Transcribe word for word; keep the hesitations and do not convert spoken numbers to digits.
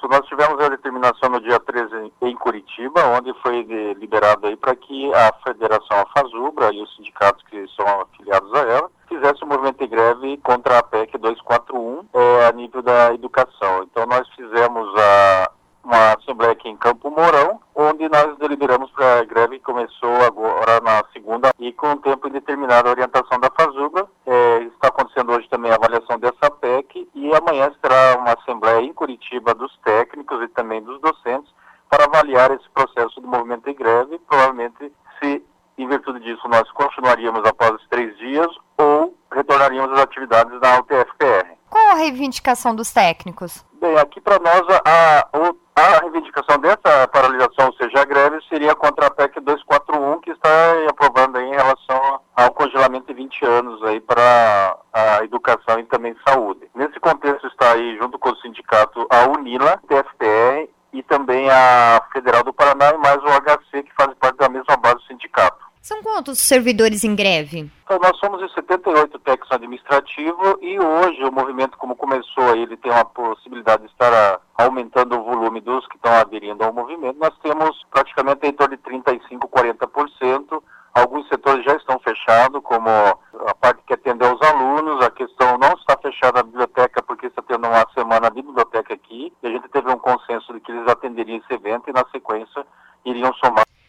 nós tivemos a determinação no dia treze em Curitiba, onde foi de, liberado aí para que a Federação, a FASUBRA e os sindicatos que são afiliados a ela, fizessem um movimento de greve contra a P E C duzentos e quarenta e um é, a nível da educação. Então nós fizemos a, uma assembleia aqui em Campo Mourão, onde nós deliberamos para a greve que começou agora na segunda e com tempo indeterminado a orientação da FASUBRA. É, está acontecendo hoje também a avaliação dessa P E C e amanhã será uma assembleia em Curitiba dos técnicos e também dos docentes para avaliar esse processo do movimento de greve. Provavelmente, se em virtude disso nós continuaríamos após os três dias ou retornaríamos às atividades da U T F P R. Qual a reivindicação dos técnicos? Bem, aqui para nós a, a, a reivindicação dessa paralisação, ou seja, a greve, seria contra a P E C duzentos e quarenta e um, que está aprovando aí em relação ao congelamento de vinte anos aí para a educação e também saúde. Nesse contexto está aí, junto com o sindicato, a UNILA, T F P R e também a Federal do Paraná e mais o H C, que faz parte da mesma base do sindicato. São quantos servidores em greve? Então, nós somos em setenta e oito técnicos administrativos e hoje o movimento, como começou, ele tem uma possibilidade de estar a, aumentando o volume dos que estão aderindo ao movimento. Nós temos praticamente em torno de trinta e cinco, quarenta por cento. Alguns setores já estão fechados, como a parte que atende aos alunos. A questão não está fechada a biblioteca, porque está tendo uma semana de biblioteca aqui. E a gente teve um consenso de que eles atenderiam esse evento e, na sequência, iriam somar